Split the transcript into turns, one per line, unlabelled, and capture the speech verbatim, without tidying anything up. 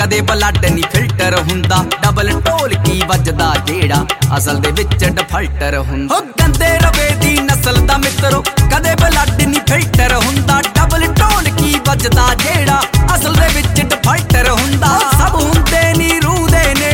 कदे ब्लड नी फिल्टर हुंदा डबल ढोलकी वजदा जेड़ा असल दे विच डिफल्टर हुंदा। गंदे रवे दी नस्ल दा मित्रो कदे ब्लड